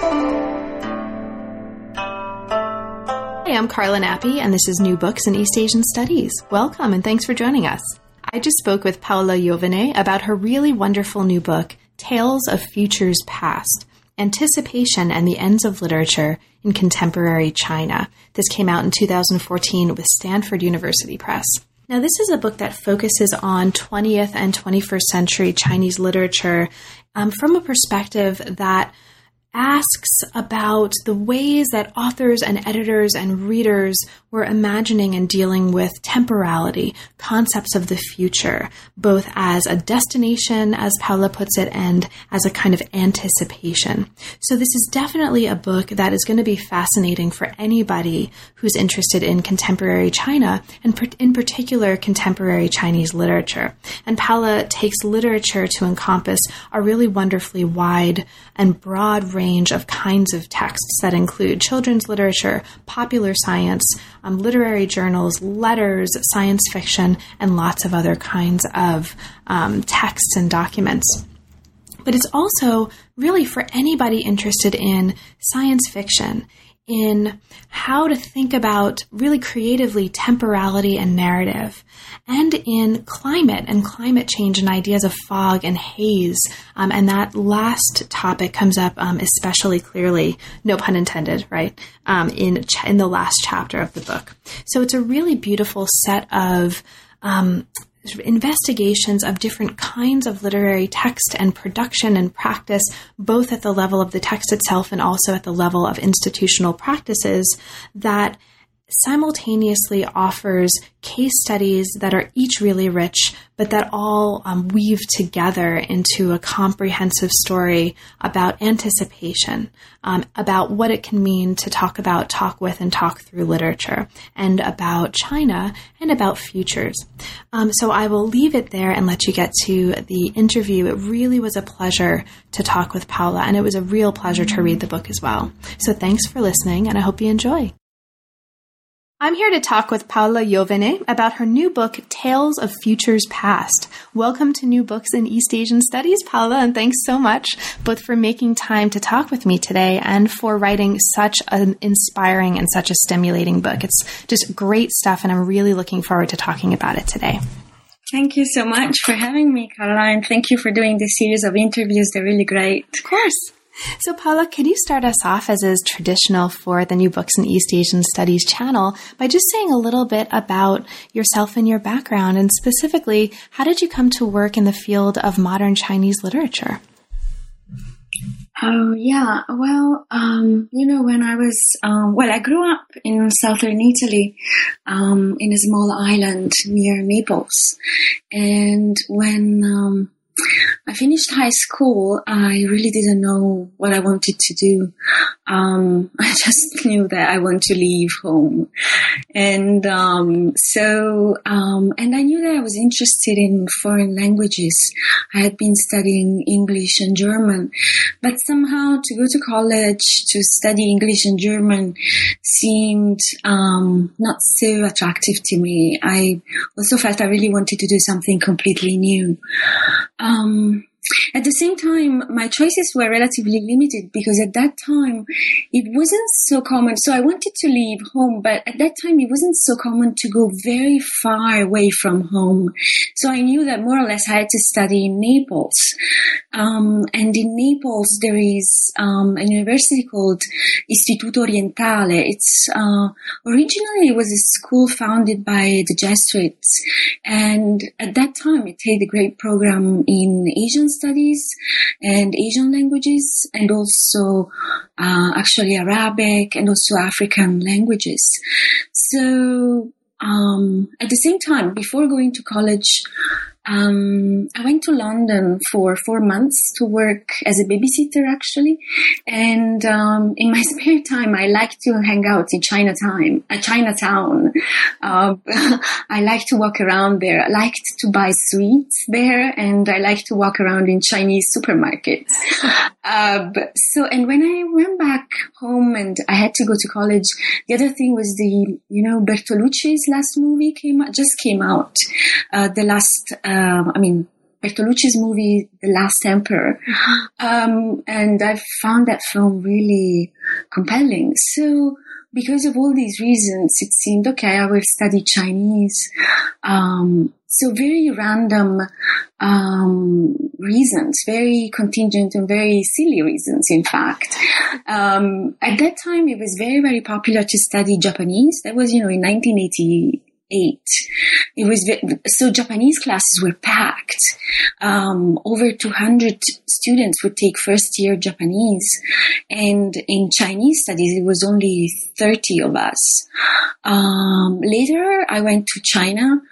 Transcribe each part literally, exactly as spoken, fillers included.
Hi, I'm Carla Nappi, and this is New Books in East Asian Studies. Welcome, and thanks for joining us. I just spoke with Paola Jovine about her really wonderful new book, Tales of Futures Past, Anticipation and the Ends of Literature in Contemporary China. This came out in two thousand fourteen with Stanford University Press. Now, this is a book that focuses on twentieth and twenty-first century Chinese literature um, from a perspective that asks about the ways that authors and editors and readers were imagining and dealing with temporality, concepts of the future, both as a destination, as Paola puts it, and as a kind of anticipation. So this is definitely a book that is going to be fascinating for anybody who's interested in contemporary China, and in particular contemporary Chinese literature. And Paola takes literature to encompass a really wonderfully wide and broad range of kinds of texts that include children's literature, popular science, um, literary journals, letters, science fiction, and lots of other kinds of um, texts and documents. But it's also really for anybody interested in science fiction, in how to think about really creatively temporality and narrative, and in climate and climate change and ideas of fog and haze. Um, and that last topic comes up um, especially clearly, no pun intended, right, um, in ch- in the last chapter of the book. So it's a really beautiful set of um, sort of investigations of different kinds of literary text and production and practice, both at the level of the text itself and also at the level of institutional practices, that simultaneously offers case studies that are each really rich, but that all um, weave together into a comprehensive story about anticipation, um, about what it can mean to talk about, talk with, and talk through literature, and about China and about futures. Um, so I will leave it there and let you get to the interview. It really was a pleasure to talk with Paola, and it was a real pleasure to read the book as well. So thanks for listening, and I hope you enjoy. I'm here to talk with Paola Jovine about her new book, Tales of Futures Past. Welcome to New Books in East Asian Studies, Paola, and thanks so much both for making time to talk with me today and for writing such an inspiring and such a stimulating book. It's just great stuff, and I'm really looking forward to talking about it today. Thank you so much for having me, Caroline. Thank you for doing this series of interviews. They're really great. Of course. So, Paola, could you start us off, as is traditional for the New Books in East Asian Studies channel, by just saying a little bit about yourself and your background, and specifically, how did you come to work in the field of modern Chinese literature? Oh, yeah. Well, um, you know, when I was, um, well, I grew up in southern Italy, um, in a small island near Naples. And when, um, I finished high school, I really didn't know what I wanted to do. Um, I just knew that I want to leave home. And, um, so, um, and I knew that I was interested in foreign languages. I had been studying English and German, but somehow to go to college to study English and German seemed, um, not so attractive to me. I also felt I really wanted to do something completely new. Um, At the same time, my choices were relatively limited because at that time it wasn't so common. So I wanted to leave home, but at that time it wasn't so common to go very far away from home. So I knew that more or less I had to study in Naples. Um, and in Naples there is um, a university called Istituto Orientale. It's uh, originally it was a school founded by the Jesuits, and at that time it had a great program in Asian studies and Asian languages, and also uh, actually Arabic and also African languages. So um, at the same time, before going to college, Um, I went to London for four months to work as a babysitter, actually. And um, in my spare time, I like to hang out in Chinatown. Uh, Chinatown. Uh, I like to walk around there. I liked to buy sweets there, and I like to walk around in Chinese supermarkets. uh, but, so, and when I went back home and I had to go to college, the other thing was the, you know, Bertolucci's last movie came out, just came out. Uh, the last. Uh, I mean, Bertolucci's movie, The Last Emperor. Um, and I found that film really compelling. So because of all these reasons, it seemed, okay, I will study Chinese. Um, so very random um, reasons, very contingent and very silly reasons, in fact. Um, at that time, it was very, very popular to study Japanese. That was, you know, in nineteen eighty-eight. It was so Japanese classes were packed. Um, over two hundred students would take first year Japanese, and in Chinese studies it was only thirty of us. Um, later, I went to China.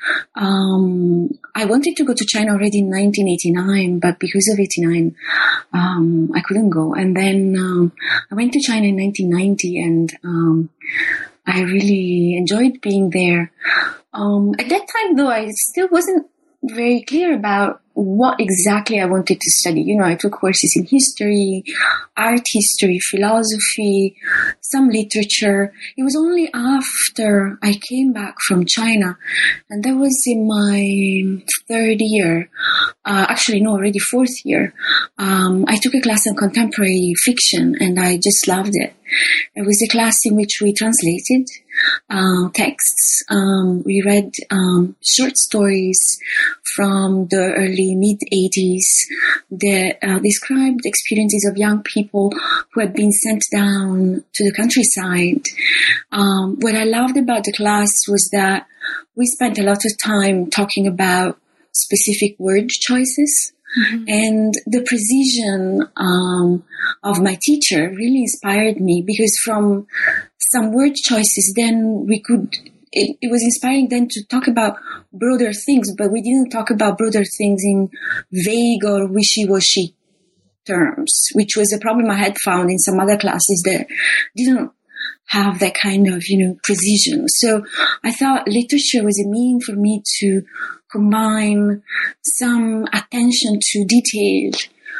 Um, I wanted to go to China already in nineteen eighty-nine, but because of eighty-nine, um, I couldn't go. And then um, I went to China in nineteen ninety, and um, I really enjoyed being there. Um, at that time, though, I still wasn't very clear about what exactly I wanted to study. You know, I took courses in history, art history, philosophy, some literature. It was only after I came back from China, and that was in my third year, uh, actually, no, already fourth year. Um, I took a class in contemporary fiction, and I just loved it. It was a class in which we translated uh, texts. Um, we read um, short stories from the early mid-eighties that uh, described experiences of young people who had been sent down to the countryside. Um, what I loved about the class was that we spent a lot of time talking about specific word choices. Mm-hmm. And the precision um, of my teacher really inspired me, because from some word choices, then we could, it, it was inspiring then to talk about broader things, but we didn't talk about broader things in vague or wishy-washy terms, which was a problem I had found in some other classes that didn't have that kind of, you know, precision. So I thought literature was a mean for me to combine some attention to detail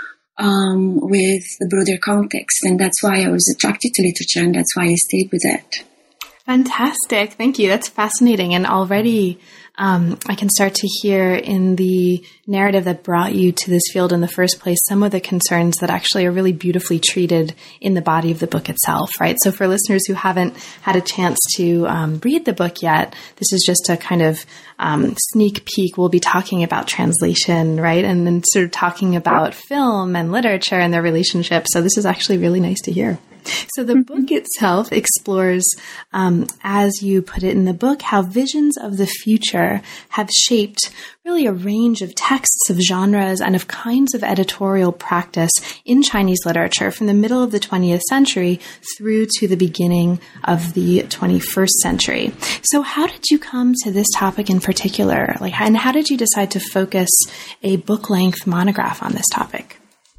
um, with the broader context. And that's why I was attracted to literature, and that's why I stayed with it. Fantastic. Thank you. That's fascinating. And already um, I can start to hear in the narrative that brought you to this field in the first place some of the concerns that actually are really beautifully treated in the body of the book itself, right? So for listeners who haven't had a chance to um, read the book yet, this is just a kind of um, sneak peek. We'll be talking about translation, right? And then sort of talking about film and literature and their relationship. So this is actually really nice to hear. So the mm-hmm. book itself explores, um, as you put it in the book, how visions of the future have shaped really a range of texts, of genres, and of kinds of editorial practice in Chinese literature from the middle of the twentieth century through to the beginning of the twenty-first century. So how did you come to this topic in particular? Like, and how did you decide to focus a book-length monograph on this topic?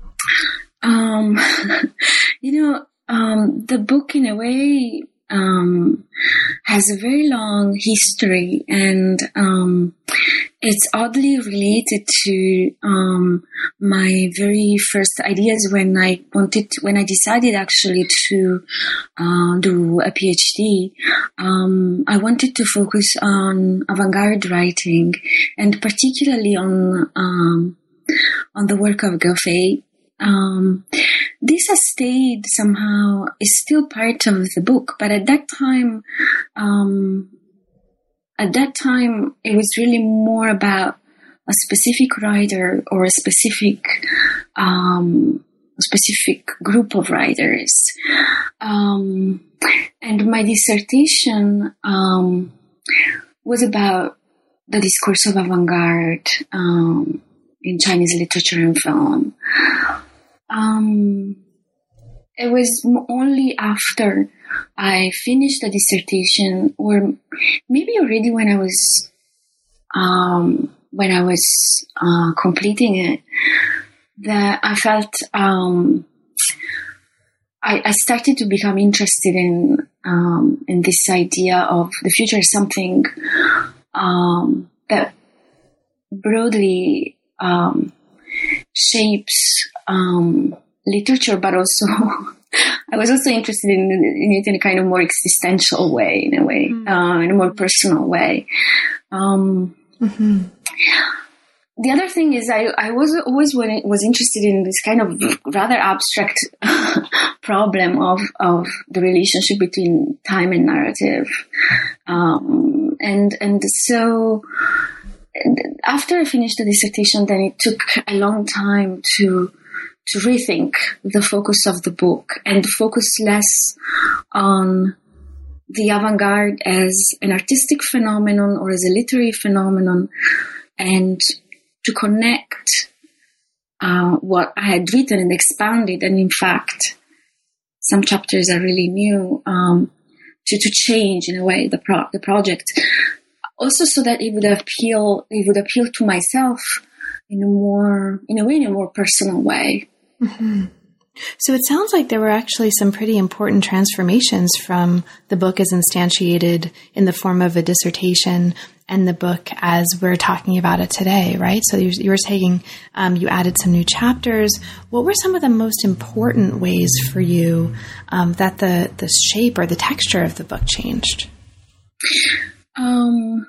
Um, you know, Um, the book, in a way, um, has a very long history, and um, it's oddly related to um, my very first ideas when I wanted, to, when I decided actually to uh, do a PhD. Um, I wanted to focus on avant-garde writing, and particularly on um, on the work of Goffey. Um, this has stayed somehow, is still part of the book, but at that time, um, at that time, it was really more about a specific writer or a specific, um, a specific group of writers. Um, and my dissertation, um, was about the discourse of avant-garde, um, in Chinese literature and film. Um, it was only after I finished the dissertation, or maybe already when I was, um, when I was, uh, completing it, that I felt, um, I, I started to become interested in, um, in this idea of the future as something, um, that broadly, um, shapes um, literature, but also I was also interested in, in it in a kind of more existential way, in a way, mm. uh, in a more personal way. Um, mm-hmm. the other thing is I, I was always when it was interested in this kind of rather abstract problem of, of the relationship between time and narrative. Um, and, and so after I finished the dissertation, then it took a long time to, to rethink the focus of the book and focus less on the avant-garde as an artistic phenomenon or as a literary phenomenon, and to connect uh, what I had written and expanded, and in fact, some chapters are really new, um, to, to change in a way the pro- the project, also so that it would appeal it would appeal to myself in a more in a way in a more personal way. Mm-hmm. So it sounds like there were actually some pretty important transformations from the book as instantiated in the form of a dissertation and the book as we're talking about it today, right? So you, you were taking, um, you added some new chapters. What were some of the most important ways for you um, that the, the shape or the texture of the book changed? Um,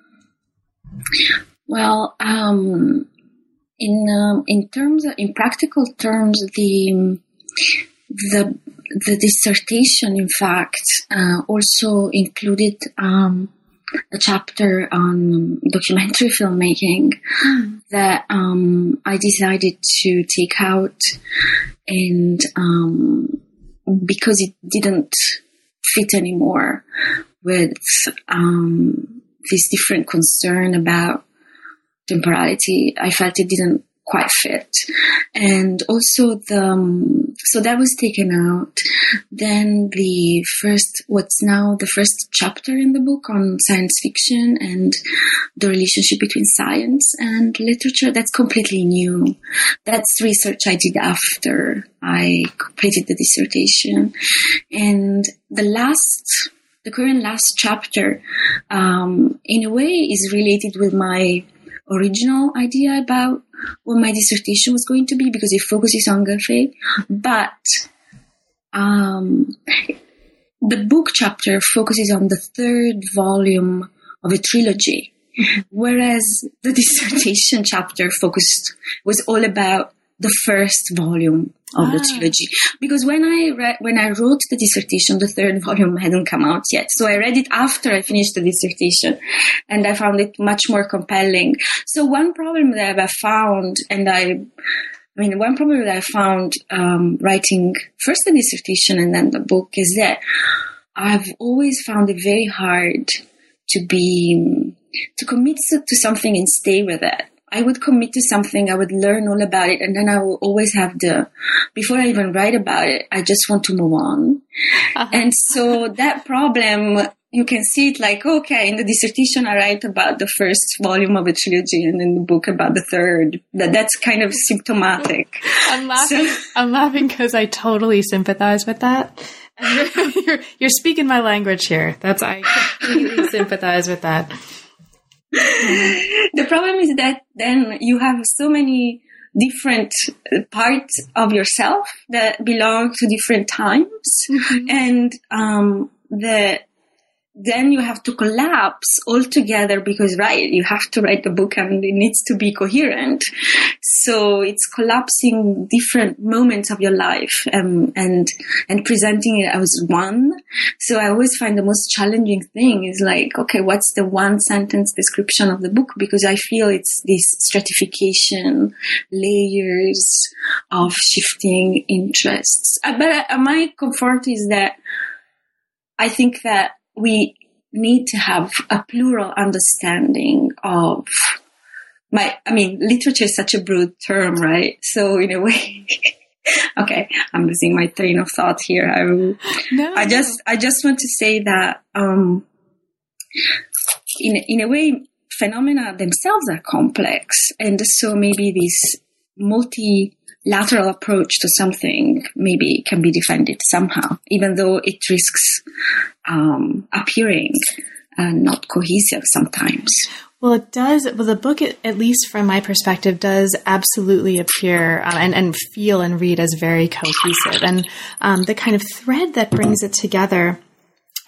well, um, in um, in terms of, in practical terms, the the the dissertation, in fact, uh, also included um, a chapter on documentary filmmaking mm. that um, I decided to take out, and um, because it didn't fit anymore with um, this different concern about temporality, I felt it didn't quite fit. And also the, um, so that was taken out. Then the first, what's now the first chapter in the book on science fiction and the relationship between science and literature, that's completely new. That's research I did after I completed the dissertation. And the last, the current last chapter, um, in a way is related with my original idea about what my dissertation was going to be, because it focuses on Goethe. But um, the book chapter focuses on the third volume of a trilogy, whereas the dissertation chapter focused was all about the first volume of ah. the trilogy. Because when I re- when I wrote the dissertation, the third volume hadn't come out yet. So I read it after I finished the dissertation, and I found it much more compelling. So one problem that I found, and I, I mean, one problem that I found um, writing first the dissertation and then the book is that I've always found it very hard to be, to commit to something and stay with it. I would commit to something, I would learn all about it, and then I will always have the, before I even write about it, I just want to move on. Uh-huh. And so that problem, you can see it like, okay, in the dissertation I write about the first volume of a trilogy, and in the book about the third. That That's kind of symptomatic. I'm laughing, so, I'm laughing because I totally sympathize with that. You're, you're, you're speaking my language here. That's, I completely sympathize with that. The problem is that then you have so many different parts of yourself that belong to different times, mm-hmm. and um, the then you have to collapse all together because, right, you have to write the book and it needs to be coherent. So it's collapsing different moments of your life um, and and presenting it as one. So I always find the most challenging thing is like, okay, what's the one sentence description of the book? Because I feel it's this stratification, layers of shifting interests. Uh, but uh, my comfort is that I think that we need to have a plural understanding of my, I mean, literature is such a broad term, right? So in a way, okay, I'm losing my train of thought here. I, no, I just, no. I just want to say that, um, in, in a way, phenomena themselves are complex. And so maybe this multilateral approach to something maybe can be defended somehow, even though it risks um, appearing uh, not cohesive sometimes. Well, it does. Well, the book, at least from my perspective, does absolutely appear um, and, and feel and read as very cohesive. And um, the kind of thread that brings it together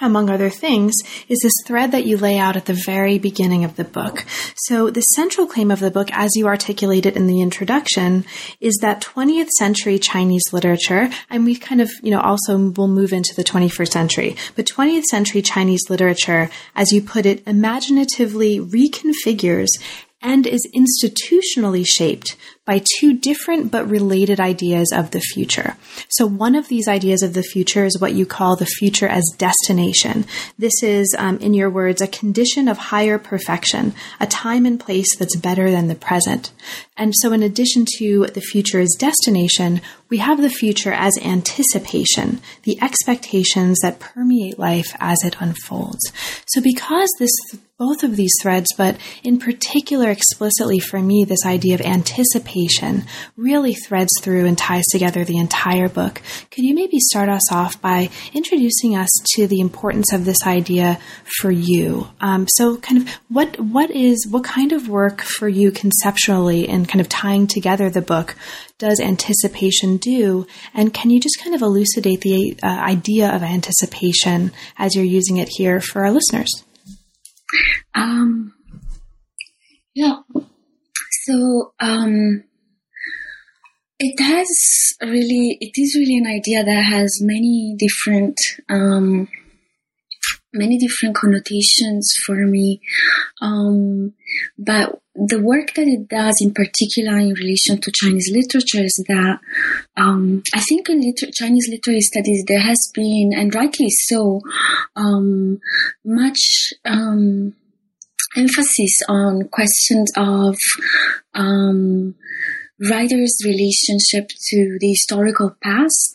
among other things, is this thread that you lay out at the very beginning of the book. So the central claim of the book, as you articulate it in the introduction, is that twentieth century Chinese literature, and we kind of, you know, also will move into the twenty-first century, but twentieth century Chinese literature, as you put it, imaginatively reconfigures and is institutionally shaped by two different but related ideas of the future. So one of these ideas of the future is what you call the future as destination. This is, um, in your words, a condition of higher perfection, a time and place that's better than the present. And so in addition to the future as destination, we have the future as anticipation, the expectations that permeate life as it unfolds. So because this both of these threads, but in particular explicitly for me, this idea of anticipation really threads through and ties together the entire book. Could you maybe start us off by introducing us to the importance of this idea for you? Um, so kind of what what is, what kind of work for you conceptually in kind of tying together the book does anticipation do? And can you just kind of elucidate the uh, idea of anticipation as you're using it here for our listeners? Um, yeah, so, um, it has really, it is really an idea that has many different, um, many different connotations for me. Um, but the work that it does in particular in relation to Chinese literature is that, um, I think in liter- Chinese literary studies there has been, and rightly so, um, much, um, emphasis on questions of, um, writers' relationship to the historical past,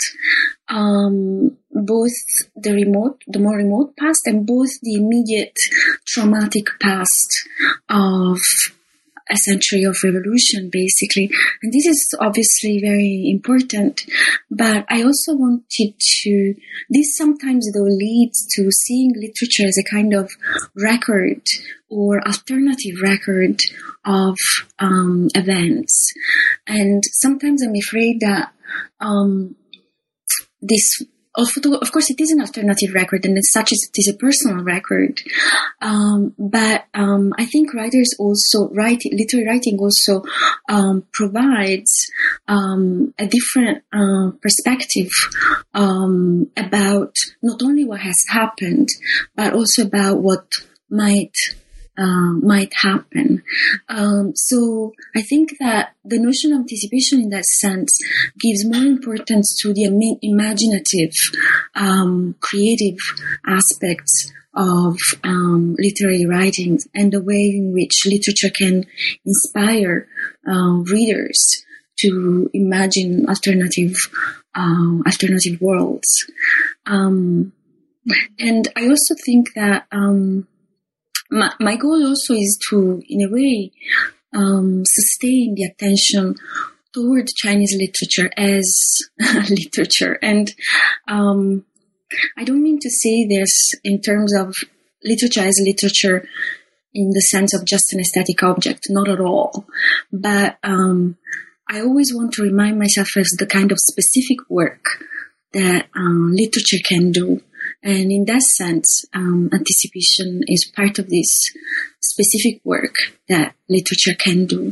um, both the remote, the more remote past, and both the immediate traumatic past of a century of revolution, basically. And this is obviously very important, but I also wanted to, this sometimes though leads to seeing literature as a kind of record or alternative record of um, events. And sometimes I'm afraid that um, this of course, it is an alternative record, and as such, it is a personal record. Um, but um, I think writers also write literary writing also um, provides um, a different uh, perspective um, about not only what has happened, but also about what might. Uh, might happen. Um, so I think that the notion of anticipation in that sense gives more importance to the im- imaginative, um, creative aspects of um, literary writing and the way in which literature can inspire uh, readers to imagine alternative, uh, alternative worlds. Um, and I also think that um, My, my goal also is to, in a way, um, sustain the attention toward Chinese literature as literature. And um, I don't mean to say this in terms of literature as literature in the sense of just an aesthetic object, not at all. But um, I always want to remind myself of the kind of specific work that um, literature can do. And in that sense, um, anticipation is part of this specific work that literature can do.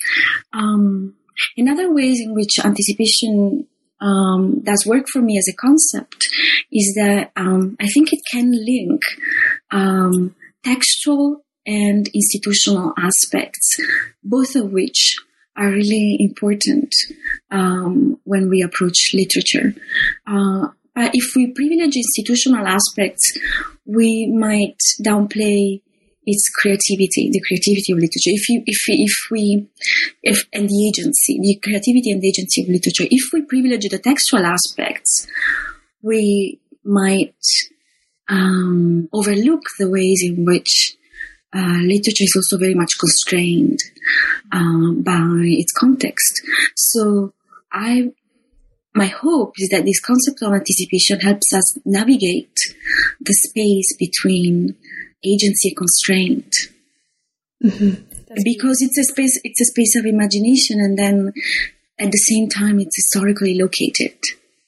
Um, in other ways in which anticipation um, does work for me as a concept is that um, I think it can link um, textual and institutional aspects, both of which are really important um, when we approach literature. Uh, But if we privilege institutional aspects, we might downplay its creativity, the creativity of literature. If you, if we, if we, if and the agency, the creativity and the agency of literature. If we privilege the textual aspects, we might um, overlook the ways in which uh, literature is also very much constrained um, by its context. So I. My hope is that this concept of anticipation helps us navigate the space between agency and constraint, mm-hmm. because it's a space, it's a space of imagination, and then at the same time, it's historically located.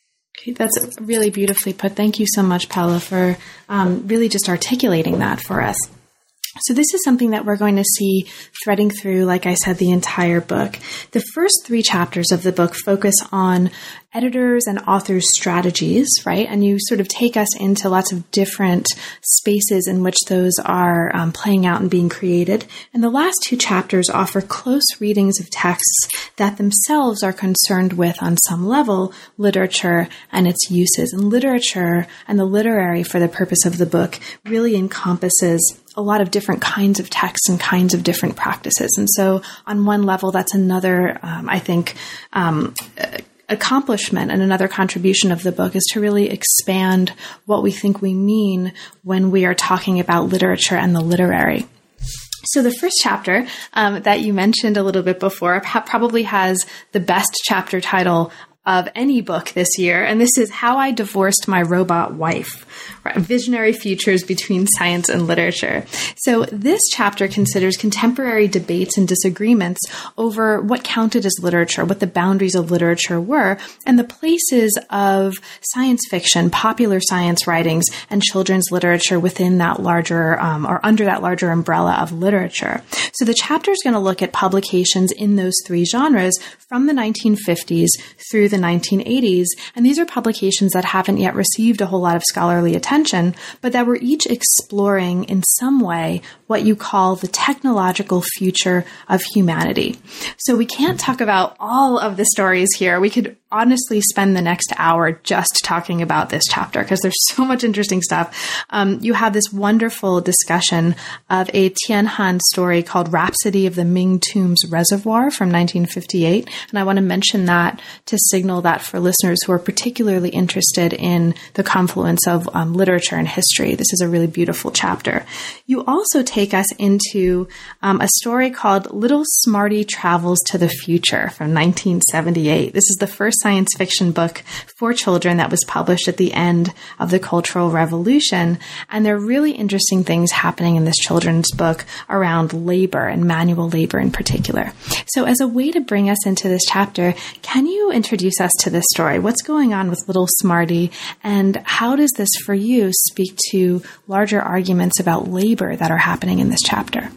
That's really beautifully put. Thank you so much, Paula, for um, really just articulating that for us. So this is something that we're going to see threading through, like I said, the entire book. The first three chapters of the book focus on editors and authors' strategies, right? And you sort of take us into lots of different spaces in which those are um, playing out and being created. And the last two chapters offer close readings of texts that themselves are concerned with, on some level, literature and its uses. And literature and the literary, for the purpose of the book, really encompasses a lot of different kinds of texts and kinds of different practices. And so on one level, that's another, um, I think, um, accomplishment and another contribution of the book is to really expand what we think we mean when we are talking about literature and the literary. So the first chapter um, that you mentioned a little bit before probably has the best chapter title of any book this year, and this is How I Divorced My Robot Wife, right? Visionary Futures Between Science and Literature. So this chapter considers contemporary debates and disagreements over what counted as literature, what the boundaries of literature were, and the places of science fiction, popular science writings, and children's literature within that larger, um, or under that larger umbrella of literature. So the chapter is going to look at publications in those three genres from the nineteen fifties through the nineteen eighties, and these are publications that haven't yet received a whole lot of scholarly attention, but that were each exploring in some way what you call the technological future of humanity. So we can't talk about all of the stories here. We could honestly spend the next hour just talking about this chapter because there's so much interesting stuff. Um, you have this wonderful discussion of a Tien Han story called Rhapsody of the Ming Tombs Reservoir from nineteen fifty-eight. And I want to mention that to signal that for listeners who are particularly interested in the confluence of um, literature and history. This is a really beautiful chapter. You also take us into um, a story called Little Smarty Travels to the Future from nineteen seventy-eight. This is the first science fiction book for children that was published at the end of the Cultural Revolution. And there are really interesting things happening in this children's book around labor and manual labor in particular. So as a way to bring us into this chapter, can you introduce us to this story? What's going on with Little Smarty, and how does this for you speak to larger arguments about labor that are happening in this chapter?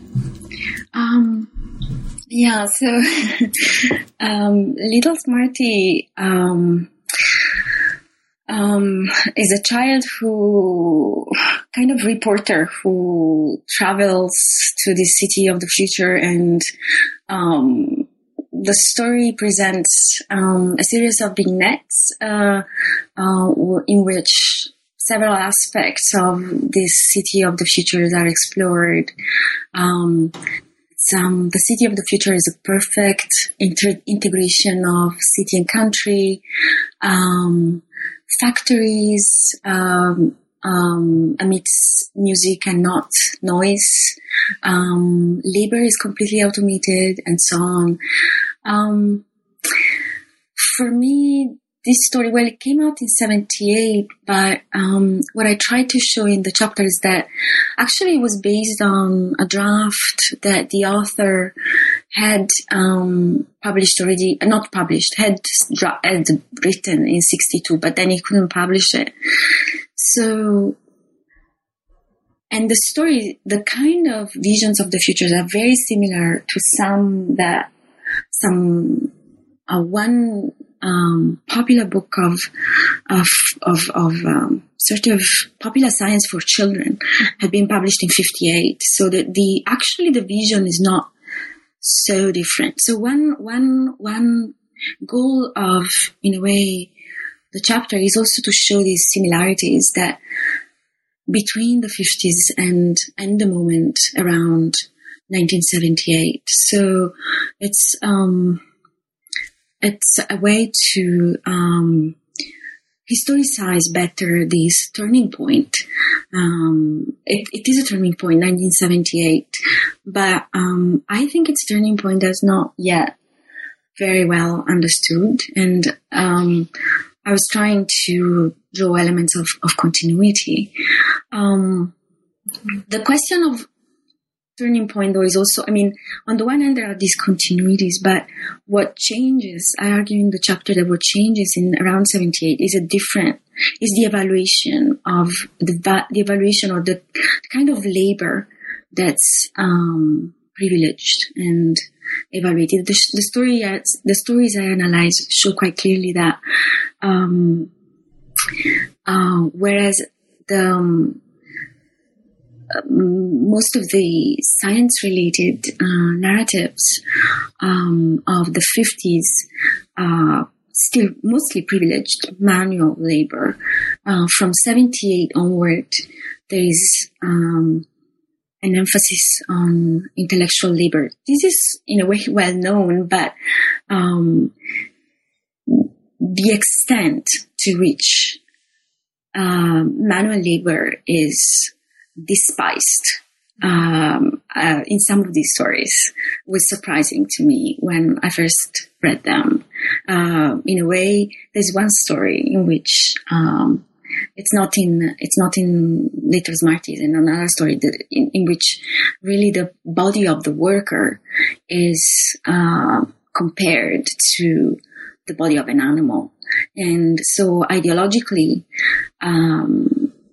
Um, yeah, so um, Little Smarty um, um, is a child who, kind of reporter who travels to the city of the future, and um, the story presents um, a series of vignettes uh, uh, in which several aspects of this city of the futures are explored. Um, some, the city of the future is a perfect inter- integration of city and country, um, factories, um, um, amidst music and not noise. Um, labor is completely automated, and so on. Um, for me, this story, well, it came out in seventy-eight, but um, what I tried to show in the chapter is that actually it was based on a draft that the author had um, published already, not published, had, dra- had written in sixty-two, but then he couldn't publish it. So, and the story, the kind of visions of the futures are very similar to some that, some, uh, one um, popular book of, of, of, of um, sort of popular science for children had been published in fifty-eight. So that the, actually the vision is not so different. So one, one, one goal of, in a way, the chapter is also to show these similarities that between the fifties and, and the moment around nineteen seventy-eight. So it's, um, it's a way to, um, historicize better this turning point. Um, it, it is a turning point, nineteen seventy-eight, but, um, I think its turning point is not yet very well understood. And, um, I was trying to draw elements of, of continuity. Um, the question of turning point, though, is also, I mean, on the one hand, there are these continuities, but what changes, I argue in the chapter that what changes in around seventy-eight is a different, is the evaluation of the, the evaluation or the kind of labor that's um, privileged and evaluated. The, the story, the stories I analyze show quite clearly that, um, uh, whereas the, um, Um, most of the science-related uh, narratives um, of the fifties uh, still mostly privileged manual labor. Uh, from seventy-eight onward, there is um, an emphasis on intellectual labor. This is, in a way, well known, but um, the extent to which uh, manual labor is despised um, uh, in some of these stories was surprising to me when I first read them. Uh, in a way, there's one story in which um, it's not in it's not in Lettres Martis, and another story that in, in which really the body of the worker is uh, compared to the body of an animal, and so ideologically. Um,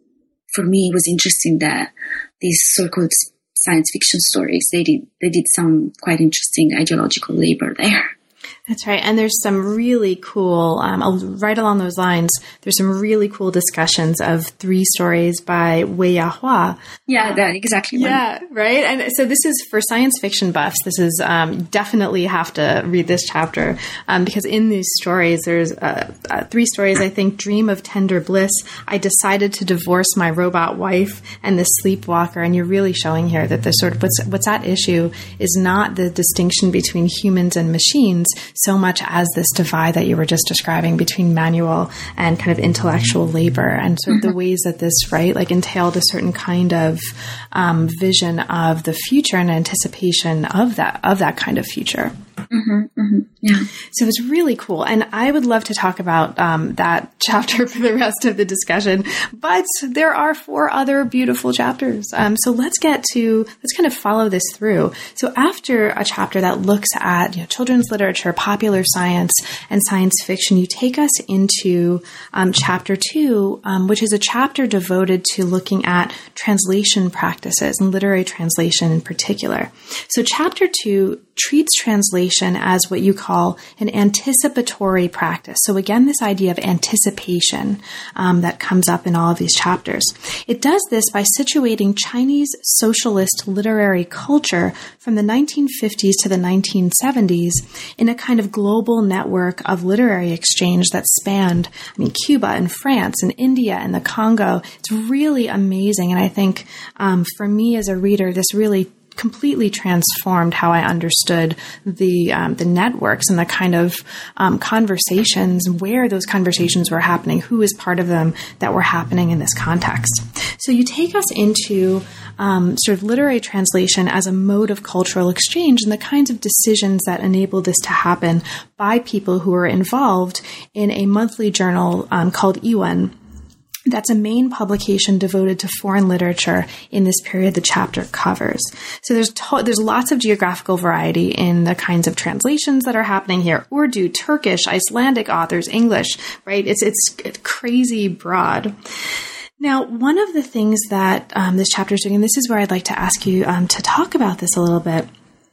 For me, it was interesting that these so-called science fiction stories, they did they did some quite interesting ideological labor there. That's right. And there's some really cool, um, right along those lines, there's some really cool discussions of three stories by Wei Yahua. Yeah, that exactly. Yeah, one. Right. And so this is for science fiction buffs. This is um, definitely have to read this chapter um, because in these stories, there's uh, uh, three stories, I think, Dream of Tender Bliss, I Decided to Divorce My Robot Wife, and The Sleepwalker. And you're really showing here that the sort of what's, what's at issue is not the distinction between humans and machines, so much as this divide that you were just describing between manual and kind of intellectual labor, and sort of the ways that this, right, like entailed a certain kind of um, vision of the future and anticipation of that, of that kind of future. Mm-hmm, mm-hmm, yeah. So it was really cool. And I would love to talk about um, that chapter for the rest of the discussion, but there are four other beautiful chapters. Um, so let's get to, let's kind of follow this through. So after a chapter that looks at, you know, children's literature, popular science, and science fiction, you take us into um, chapter two, um, which is a chapter devoted to looking at translation practices and literary translation in particular. So chapter two treats translation as what you call an anticipatory practice. So again, this idea of anticipation um, that comes up in all of these chapters. It does this by situating Chinese socialist literary culture from the nineteen fifties to the nineteen seventies in a kind of global network of literary exchange that spanned, I mean, Cuba and France and India and the Congo. It's really amazing. And I think um, for me as a reader, this really completely transformed how I understood the um, the networks and the kind of um, conversations, where those conversations were happening, who was part of them that were happening in this context. So you take us into um, sort of literary translation as a mode of cultural exchange and the kinds of decisions that enable this to happen by people who are involved in a monthly journal um, called Yuan. That's a main publication devoted to foreign literature in this period the chapter covers. So there's to- there's lots of geographical variety in the kinds of translations that are happening here. Urdu, Turkish, Icelandic authors, English, right? It's it's crazy broad. Now, one of the things that um, this chapter is doing, and this is where I'd like to ask you um, to talk about this a little bit,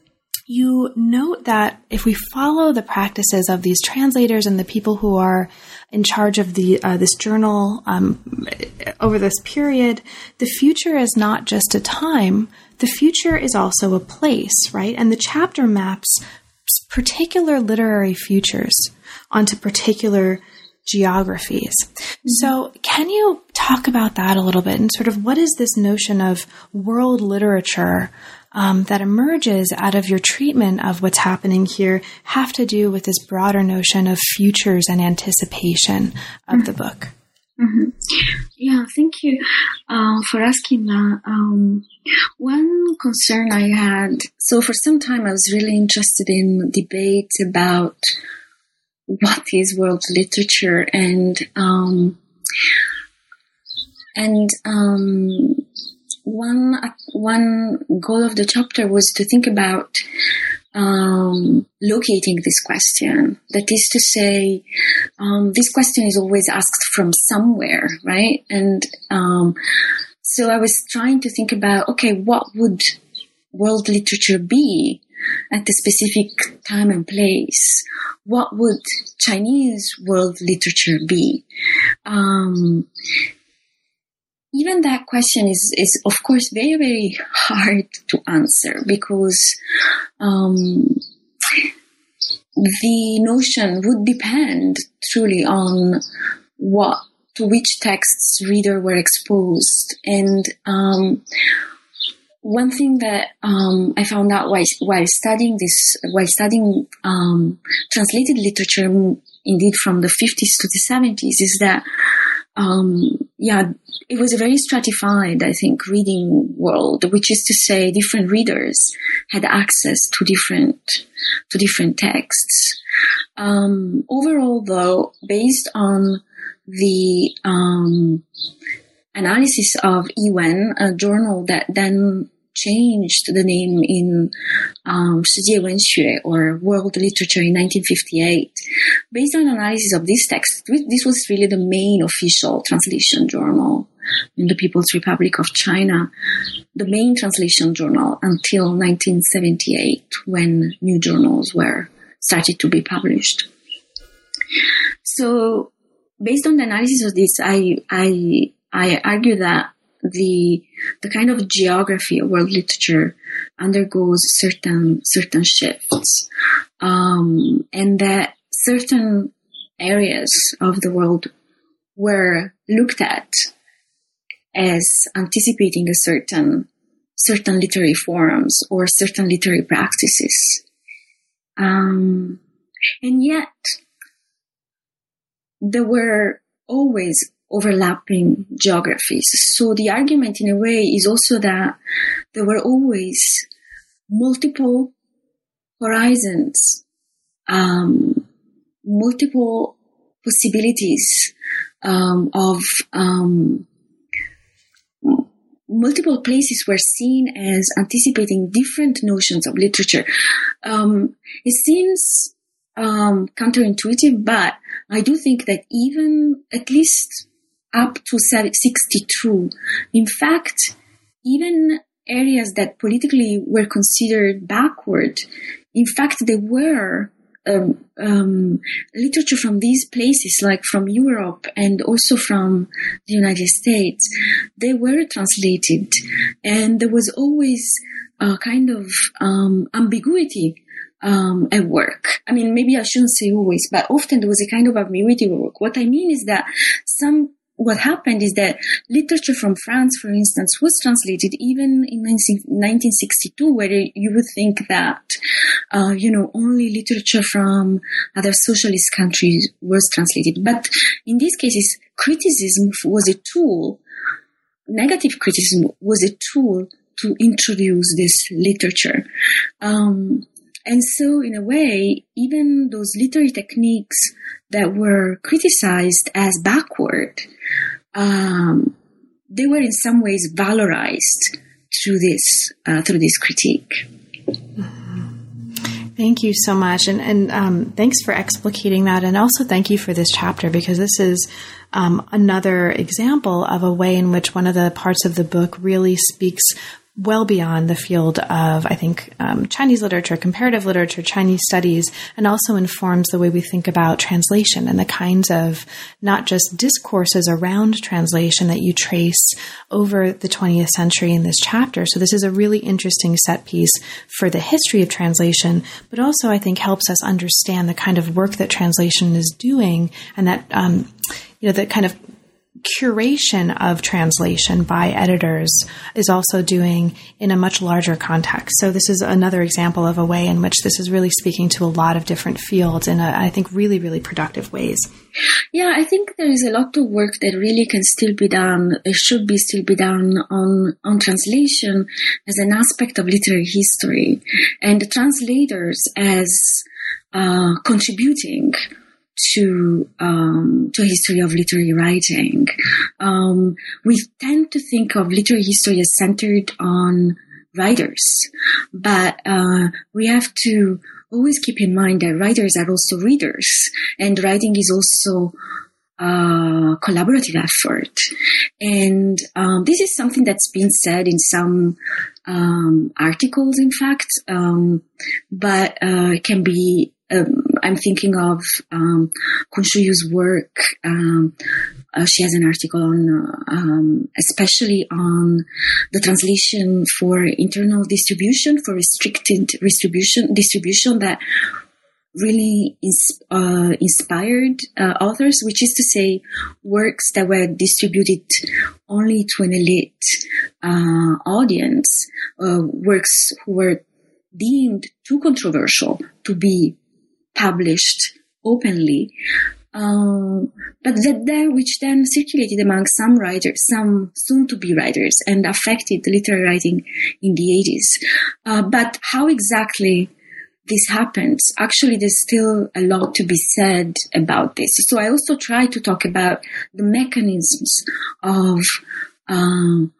you note that if we follow the practices of these translators and the people who are in charge of the uh, this journal um, over this period, the future is not just a time. The future is also a place, right? And the chapter maps particular literary futures onto particular geographies. Mm-hmm. So can you talk about that a little bit and sort of what is this notion of world literature Um, that emerges out of your treatment of what's happening here have to do with this broader notion of futures and anticipation of mm-hmm. the book? Mm-hmm. Yeah, thank you uh, for asking that. Um, one concern I had, so for some time I was really interested in debate about what is world literature, and um, and um, One one goal of the chapter was to think about um, locating this question. That is to say, um, this question is always asked from somewhere, right? And um, so I was trying to think about, okay, what would world literature be at a specific time and place? What would Chinese world literature be? Um, even that question is, is of course very, very hard to answer, because um, the notion would depend truly on what, to which texts reader were exposed. And um, one thing that um, I found out while, while studying this, while studying um, translated literature, indeed from the fifties to the seventies, is that um, yeah, it was a very stratified, I think, reading world, which is to say, different readers had access to different to different texts. Um, overall, though, based on the um, analysis of Yiwen, a journal that then changed the name in um, 世界文学, or World Literature, in nineteen fifty-eight. Based on analysis of this text, this was really the main official translation journal in the People's Republic of China, the main translation journal until nineteen seventy-eight, when new journals were started to be published. So, based on the analysis of this, I I I argue that the the kind of geography of world literature undergoes certain certain shifts, um, and that certain areas of the world were looked at as anticipating a certain certain literary forms or certain literary practices, um, and yet there were always overlapping geographies. So the argument in a way is also that there were always multiple horizons, um, multiple possibilities um, of um, multiple places were seen as anticipating different notions of literature. Um, it seems um, counterintuitive, but I do think that even at least up to sixty-two, in fact, even areas that politically were considered backward, in fact, they were um, um, literature from these places, like from Europe and also from the United States, they were translated, and there was always a kind of um, ambiguity Um, at work. I mean, maybe I shouldn't say always, but often there was a kind of ambiguity at work. What I mean is that some, what happened is that literature from France, for instance, was translated even in nineteen sixty-two, where you would think that, uh, you know, only literature from other socialist countries was translated. But in these cases, criticism was a tool, negative criticism was a tool to introduce this literature. Um, And so, in a way, even those literary techniques that were criticized as backward, um, they were in some ways valorized through this uh, through this critique. Thank you so much, and and um, thanks for explicating that, and also thank you for this chapter, because this is um, another example of a way in which one of the parts of the book really speaks well beyond the field of, I think, um, Chinese literature, comparative literature, Chinese studies, and also informs the way we think about translation and the kinds of not just discourses around translation that you trace over the twentieth century in this chapter. So this is a really interesting set piece for the history of translation, but also I think helps us understand the kind of work that translation is doing, and that, um, you know, the kind of curation of translation by editors is also doing in a much larger context. So this is another example of a way in which this is really speaking to a lot of different fields in, a, I think, really, really productive ways. Yeah, I think there is a lot of work that really can still be done, it should be still be done on, on translation as an aspect of literary history, and the translators as uh, contributing to um, to a history of literary writing. Um, we tend to think of literary history as centered on writers, but uh, we have to always keep in mind that writers are also readers, and writing is also a collaborative effort. And um, this is something that's been said in some um, articles, in fact, um, but uh, it can be. Um, I'm thinking of um, Kun Shuyu's work. Um, uh, she has an article on, uh, um, especially on the translation for internal distribution, for restricted distribution, distribution that really ins- uh, inspired uh, authors, which is to say, works that were distributed only to an elite uh, audience, uh, works who were deemed too controversial to be published openly, um, but that there, which then circulated among some writers, some soon-to-be writers, and affected literary writing in the eighties. Uh, but how exactly this happens? Actually, there's still a lot to be said about this. So I also try to talk about the mechanisms of um,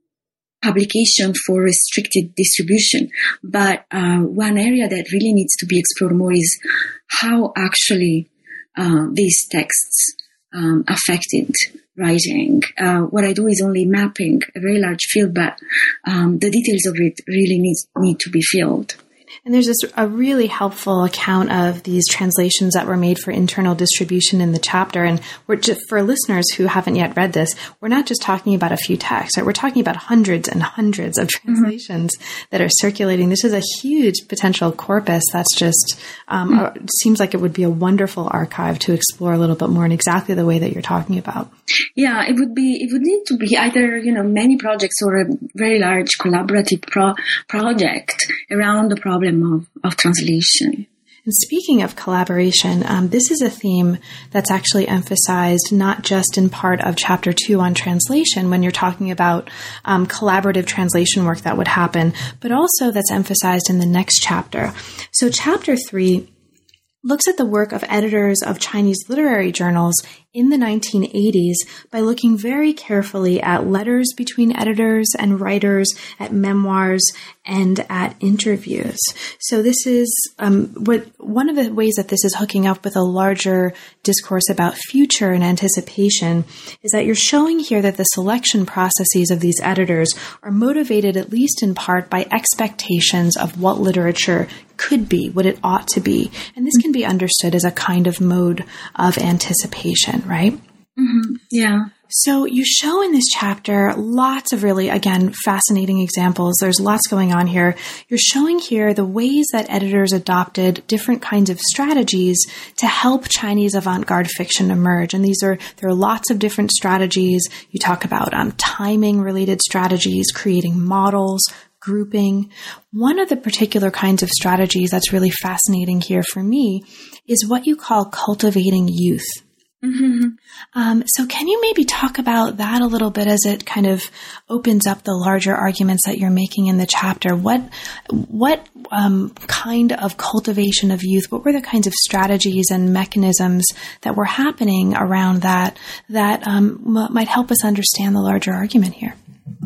publication for restricted distribution. But uh, one area that really needs to be explored more is how actually uh, these texts um, affected writing. Uh, what I do is only mapping a very large field, but um, the details of it really needs, need to be filled. And there's this a really helpful account of these translations that were made for internal distribution in the chapter. And we're just, for listeners who haven't yet read this, we're not just talking about a few texts, right? We're talking about hundreds and hundreds of translations mm-hmm. that are circulating. This is a huge potential corpus that's just um, mm-hmm. a, seems like it would be a wonderful archive to explore a little bit more in exactly the way that you're talking about. Yeah, it would be, it would need to be either, you know, many projects or a very large collaborative pro- project around the problem of, of translation. And speaking of collaboration, um, this is a theme that's actually emphasized not just in part of chapter two on translation when you're talking about um, collaborative translation work that would happen, but also that's emphasized in the next chapter. So chapter three looks at the work of editors of Chinese literary journals in the nineteen eighties by looking very carefully at letters between editors and writers, at memoirs, and at interviews. So this is um, what one of the ways that this is hooking up with a larger discourse about future and anticipation is that you're showing here that the selection processes of these editors are motivated at least in part by expectations of what literature could be, what it ought to be. And this can be understood as a kind of mode of anticipation, right? Mm-hmm. Yeah. So you show in this chapter lots of really, again, fascinating examples. There's lots going on here. You're showing here the ways that editors adopted different kinds of strategies to help Chinese avant-garde fiction emerge. And these are, there are lots of different strategies. You talk about um, timing-related strategies, creating models, grouping. One of the particular kinds of strategies that's really fascinating here for me is what you call cultivating youth. Mm-hmm. Um, so can you maybe talk about that a little bit as it kind of opens up the larger arguments that you're making in the chapter? What what um, kind of cultivation of youth, what were the kinds of strategies and mechanisms that were happening around that that um, m- might help us understand the larger argument here?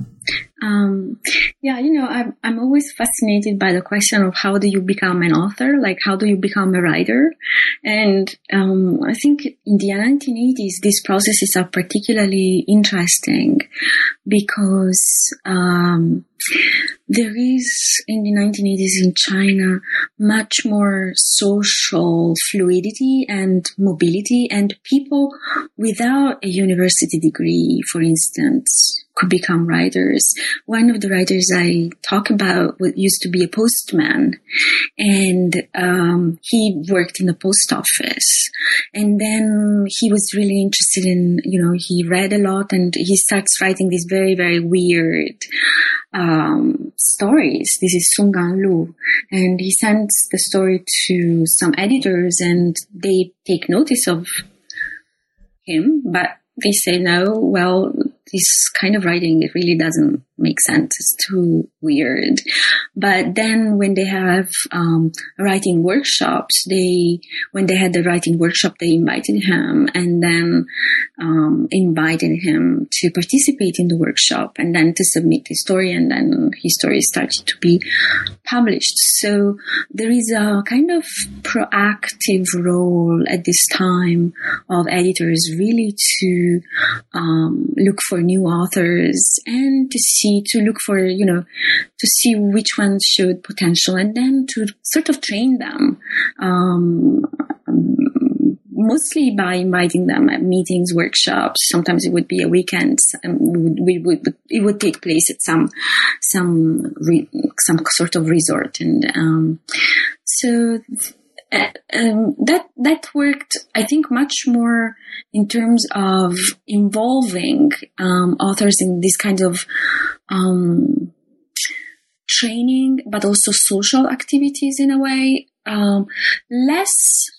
Um, yeah, you know, I'm, I'm always fascinated by the question of how do you become an author? Like, how do you become a writer? And, um, I think in the nineteen eighties, these processes are particularly interesting because, um, there is in the nineteen eighties in China much more social fluidity and mobility, and people without a university degree, for instance, could become writers. One of the writers I talk about used to be a postman, and um, he worked in the post office. And then he was really interested in, you know, he read a lot, and he starts writing these very, very weird um, stories. This is Sun Gan Lu. And he sends the story to some editors, and they take notice of him, but they say, no, well, this kind of writing, it really doesn't make sense. It's too weird. But then when they have um, writing workshops, they when they had the writing workshop, they invited him and then um, invited him to participate in the workshop and then to submit his story, and then his story started to be published. So there is a kind of proactive role at this time of editors really to um, look for new authors and to see, to look for, you know, to see which ones showed potential and then to sort of train them, um, mostly by inviting them at meetings, workshops. Sometimes it would be a weekend. Um, we would, it would take place at some, some, re, some sort of resort. And, um, so, Uh, um, that that worked, I think, much more in terms of involving um, authors in these kinds of um, training, but also social activities in a way, um, less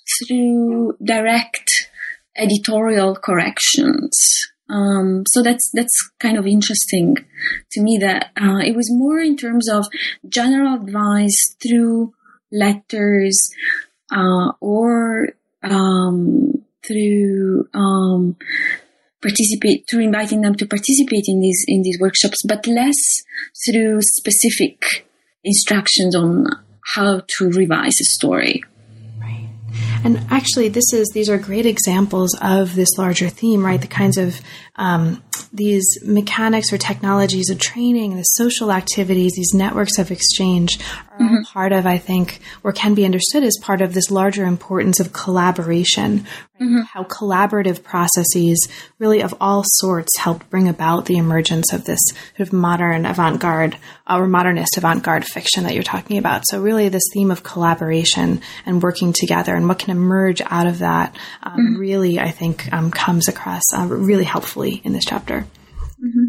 through direct editorial corrections. Um, so that's that's kind of interesting to me, that uh, it was more in terms of general advice through letters, Uh, or um, through um, participate through inviting them to participate in these in these workshops, but less through specific instructions on how to revise a story. Right. And actually, this is these are great examples of this larger theme, right? The kinds of um, these mechanics or technologies of training, the social activities, these networks of exchange are mm-hmm. all part of, I think, or can be understood as part of this larger importance of collaboration, right? Mm-hmm. How collaborative processes really of all sorts helped bring about the emergence of this sort of modern avant-garde or modernist avant-garde fiction that you're talking about. So really this theme of collaboration and working together and what can emerge out of that um, mm-hmm. really, I think, um, comes across uh, really helpfully in this chapter. Mm-hmm.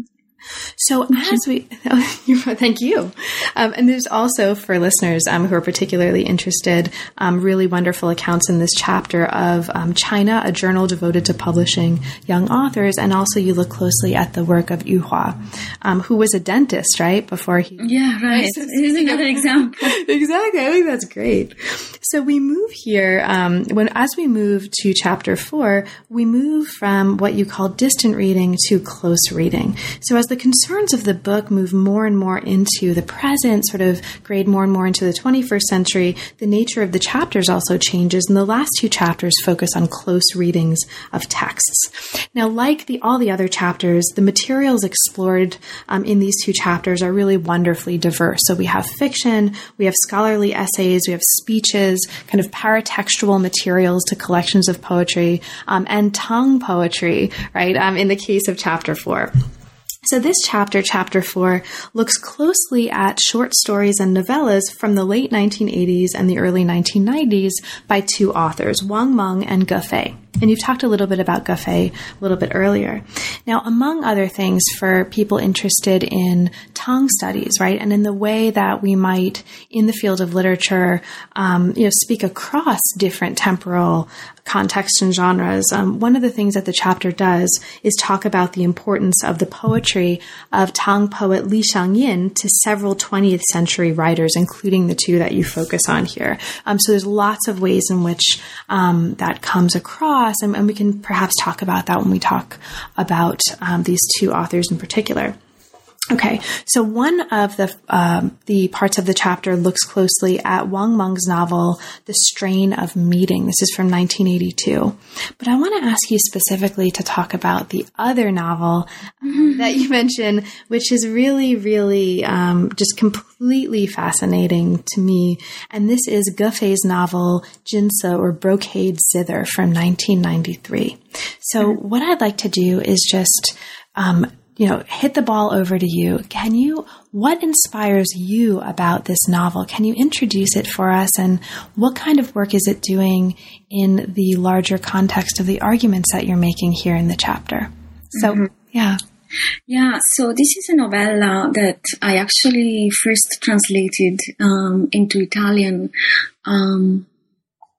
So as we, oh, thank you. Um, and there's also for listeners um, who are particularly interested, um, really wonderful accounts in this chapter of um, China, a journal devoted to publishing young authors. And also you look closely at the work of Yu Hua, um, who was a dentist, right? Before he... Yeah, right. Here's another example. Exactly. I think that's great. So we move here, um, when as we move to chapter four, we move from what you call distant reading to close reading. So as the concerns of the book move more and more into the present, sort of grade more and more into the twenty-first century, the nature of the chapters also changes, and the last two chapters focus on close readings of texts. Now, like the all the other chapters, the materials explored um, in these two chapters are really wonderfully diverse. So we have fiction, we have scholarly essays, we have speeches, kind of paratextual materials to collections of poetry, um, and tongue poetry, right, um, in the case of chapter four. So this chapter, chapter four, looks closely at short stories and novellas from the late nineteen eighties and the early nineteen nineties by two authors, Wang Meng and Ge Fei. And you've talked a little bit about Ge Fei a little bit earlier. Now, among other things, for people interested in tongue studies, right, and in the way that we might, in the field of literature, um, you know, speak across different temporal contexts and genres, um, one of the things that the chapter does is talk about the importance of the poetry of Tang poet Li Shangyin to several twentieth century writers, including the two that you focus on here. Um, so there's lots of ways in which um, that comes across, and, and we can perhaps talk about that when we talk about um, these two authors in particular. Okay, so one of the um, the parts of the chapter looks closely at Wang Meng's novel, The Strain of Meeting. This is from nineteen eighty-two. But I want to ask you specifically to talk about the other novel um, that you mentioned, which is really, really um, just completely fascinating to me. And this is Ge Fei's novel, Jinse, or Brocade Zither, from nineteen ninety-three. So what I'd like to do is just... Um, you know, hit the ball over to you. Can you, what inspires you about this novel? Can you introduce it for us? And what kind of work is it doing in the larger context of the arguments that you're making here in the chapter? So, mm-hmm. yeah. Yeah, so this is a novella that I actually first translated um, into Italian um,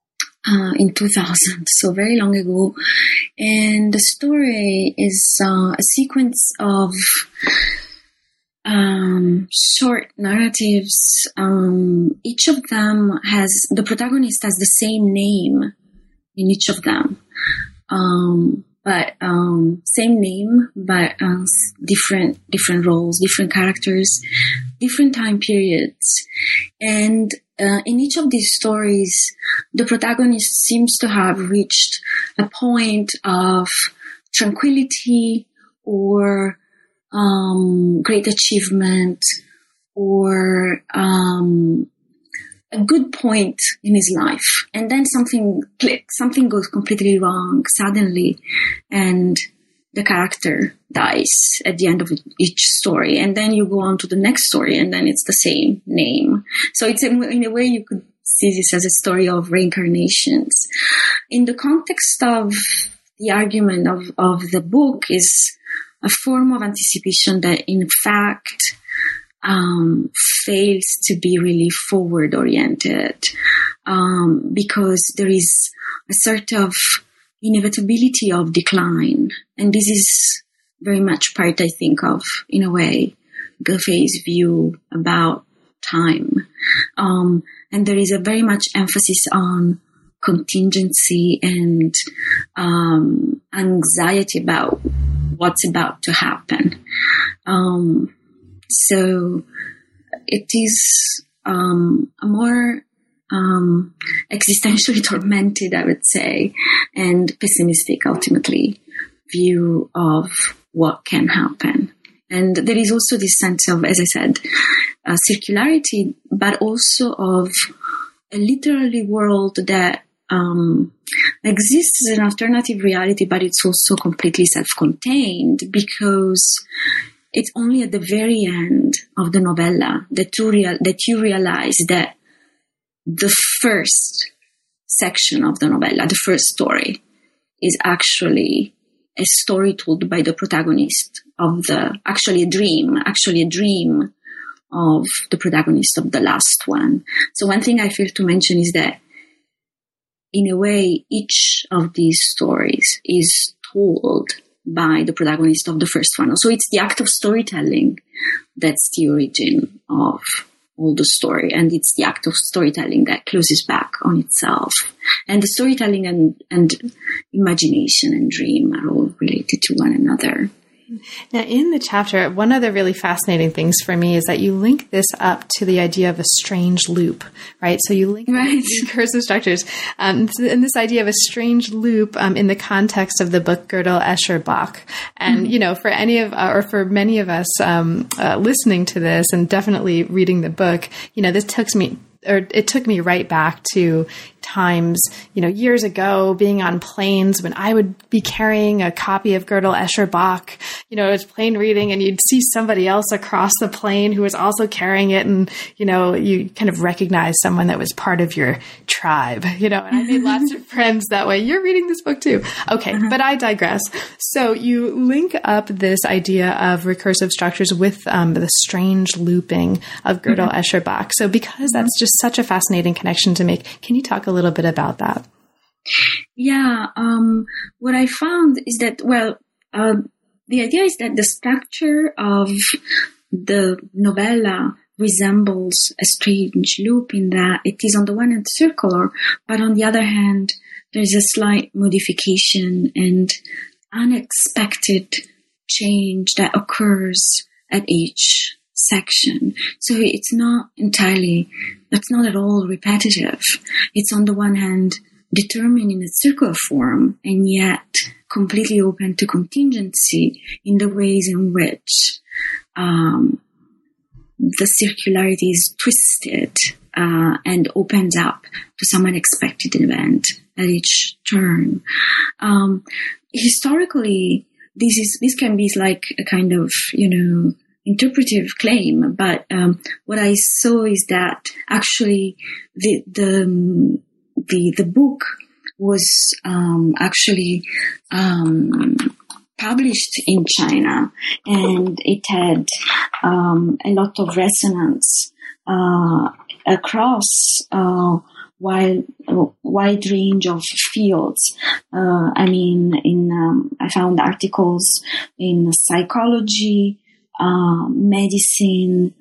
uh, in two thousand, so very long ago. And the story is uh, a sequence of um, short narratives. Um, each of them has, the protagonist has the same name in each of them. Um, but um, same name, but uh, different different roles, different characters, different time periods. And uh, in each of these stories, the protagonist seems to have reached a point of tranquility or um, great achievement or um, a good point in his life. And then something clicks, something goes completely wrong suddenly, and the character dies at the end of each story. And then you go on to the next story, and then it's the same name. So it's, in a way, you could see this as a story of reincarnations. In the context of the argument of, of the book is a form of anticipation that, in fact, Um, fails to be really forward oriented, um, because there is a sort of inevitability of decline. And this is very much part, I think, of, in a way, Goffey's view about time. Um, and there is a very much emphasis on contingency and um, anxiety about what's about to happen. Um, So it is um, a more um, existentially tormented, I would say, and pessimistic, ultimately, view of what can happen. And there is also this sense of, as I said, uh, circularity, but also of a literary world that um, exists as an alternative reality, but it's also completely self-contained, because it's only at the very end of the novella that you, real, that you realize that the first section of the novella, the first story, is actually a story told by the protagonist of the, actually a dream, actually a dream of the protagonist of the last one. So one thing I failed to mention is that, in a way, each of these stories is told by the protagonist of the first one. So it's the act of storytelling that's the origin of all the story, and it's the act of storytelling that closes back on itself. And the storytelling and, and imagination and dream are all related to one another. Now, in the chapter, one of the really fascinating things for me is that you link this up to the idea of a strange loop, right? So you link right. recursive structures, um, and this idea of a strange loop um, in the context of the book Gödel, Escher, Bach. And, mm-hmm. you know, for any of, uh, or for many of us um, uh, listening to this and definitely reading the book, you know, this took me, or it took me right back to times, you know, years ago, being on planes when I would be carrying a copy of Gödel, Escher, Bach. You know, it was plane reading, and you'd see somebody else across the plane who was also carrying it, and, you know, you kind of recognize someone that was part of your tribe, you know, and I made lots of friends that way. You're reading this book too. Okay, uh-huh. But I digress. So you link up this idea of recursive structures with um, the strange looping of Gödel, mm-hmm. Escher, Bach. So because that's just such a fascinating connection to make, can you talk a little bit about that? Yeah, um, what I found is that, well, uh, the idea is that the structure of the novella resembles a strange loop in that it is on the one hand circular, but on the other hand, there's a slight modification and unexpected change that occurs at each section. So it's not entirely, it's not at all repetitive. It's on the one hand determined in a circular form, and yet completely open to contingency in the ways in which um, the circularity is twisted uh, and opens up to some unexpected event at each turn. Um, historically, this is this can be like a kind of, you know, interpretive claim, but um, what I saw is that actually the the the, the book was um, actually um, published in China, and it had um, a lot of resonance uh, across uh, wide, wide range of fields. Uh, I mean, in um, I found articles in psychology, uh, medicine,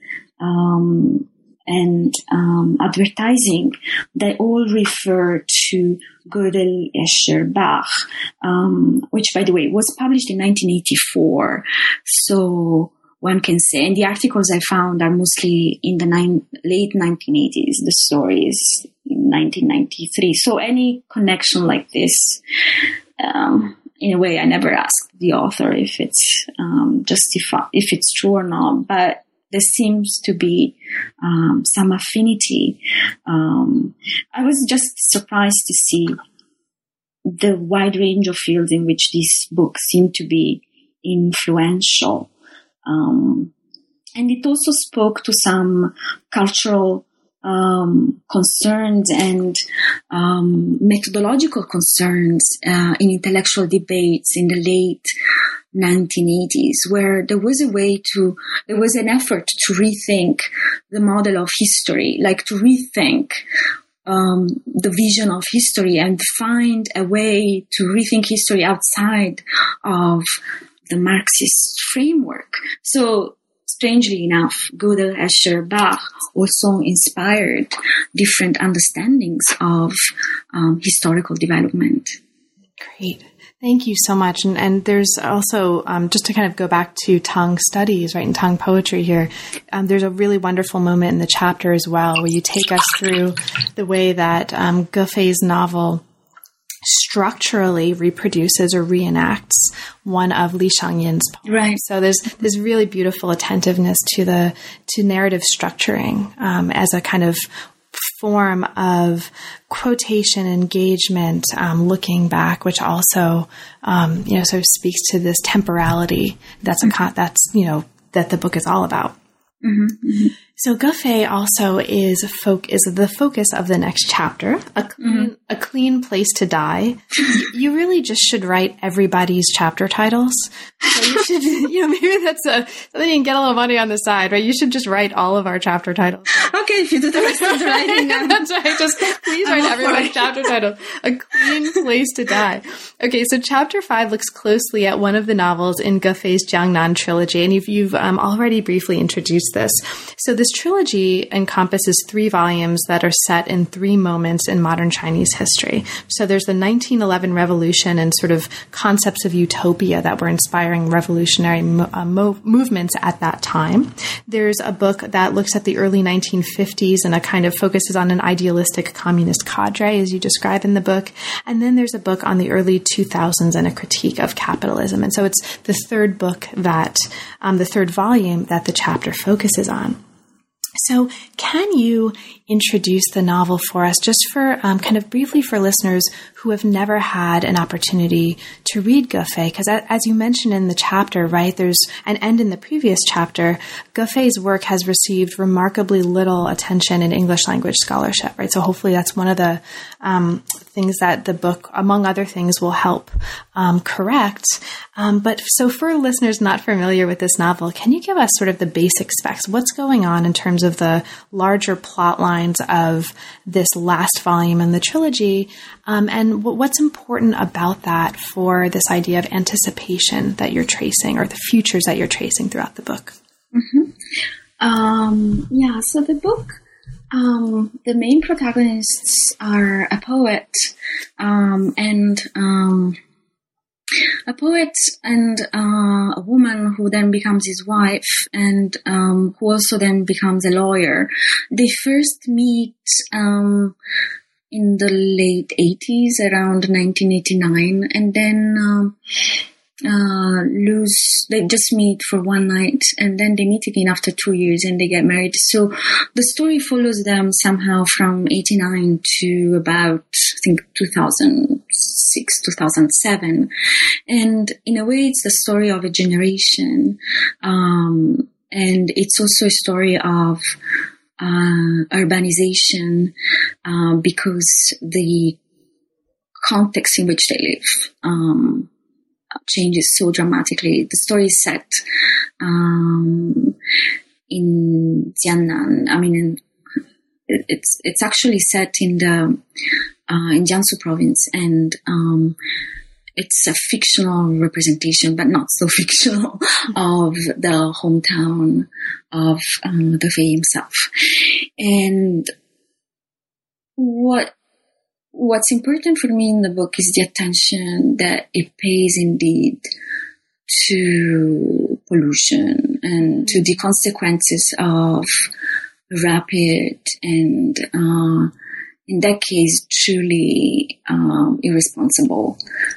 um, and um, advertising. They all refer to Gödel, Escher, Bach, um, which, by the way, was published in nineteen eighty-four. So one can say, and the articles I found are mostly in the nine, late nineteen eighties. The story is in nineteen ninety-three. So any connection like this, um, in a way, I never asked the author if it's um, justified, if it's true or not, but there seems to be um, some affinity. Um, I was just surprised to see the wide range of fields in which these books seem to be influential. Um, and it also spoke to some cultural um, concerns and um, methodological concerns uh, in intellectual debates in the late nineteen eighties, where there was a way to, there was an effort to rethink the model of history, like to rethink um, the vision of history and find a way to rethink history outside of the Marxist framework. So, strangely enough, Gödel, Escher, Bach also inspired different understandings of um, historical development. Great. Thank you so much. And, and there's also, um, just to kind of go back to Tang studies, right, and Tang poetry here, um, there's a really wonderful moment in the chapter as well where you take us through the way that um, Gefei's novel structurally reproduces or reenacts one of Li Xiangyin's poems. Right. So there's this really beautiful attentiveness to the to narrative structuring um, as a kind of form of quotation engagement, um, looking back, which also um, you know sort of speaks to this temporality. That's mm-hmm. a con- that's you know that the book is all about. Mm-hmm, mm-hmm. So Gefei also is fo- is the focus of the next chapter, a clean, mm-hmm. a clean place to die. You really just should write everybody's chapter titles. So you should, you know, maybe that's a, something you can get a little money on the side, right? You should just write all of our chapter titles. Okay, if you do the rest of the writing. That's right. Just please write everybody's chapter title. A clean place to die. Okay, so chapter five looks closely at one of the novels in Gefei's Jiangnan trilogy, and you've, you've um, already briefly introduced this. So this trilogy encompasses three volumes that are set in three moments in modern Chinese history. So there's the nineteen eleven revolution and sort of concepts of utopia that were inspiring revolutionary mo- uh, mo- movements at that time. There's a book that looks at the early nineteen fifties and a kind of focuses on an idealistic communist cadre, as you describe in the book. And then there's a book on the early two thousands and a critique of capitalism. And so it's the third book that, um, the third volume that the chapter focuses on. So can you introduce the novel for us, just for um, kind of briefly for listeners who have never had an opportunity to read Gefei? Because as you mentioned in the chapter, right, there's and, and in the previous chapter, Gefei's work has received remarkably little attention in English language scholarship, right? So hopefully that's one of the um, things that the book, among other things, will help um, correct. Um, but so for listeners not familiar with this novel, can you give us sort of the basic specs? What's going on in terms of the larger plot lines of this last volume in the trilogy, um, and w- what's important about that for this idea of anticipation that you're tracing, or the futures that you're tracing throughout the book? Mm-hmm. Um, yeah, so the book, um, the main protagonists are a poet um, and um, a poet and uh, a woman who then becomes his wife, and um, who also then becomes a lawyer. They first meet um, in the late eighties, around nineteen eighty-nine, and then um, uh, lose. They just meet for one night, and then they meet again after two years, and they get married. So the story follows them somehow from eighty-nine to about, I think, two thousand six, two thousand seven. And in a way, it's the story of a generation. Um, and it's also a story of uh, urbanization, uh, because the context in which they live um, changes so dramatically. The story is set um, in Jiangnan. I mean, in it, it's it's actually set in the uh, in Jiangsu province, and um, it's a fictional representation, but not so fictional, of the hometown of um, the Fei himself. And what what's important for me in the book is the attention that it pays indeed to pollution and to the consequences of rapid and, uh, in that case, truly um, irresponsible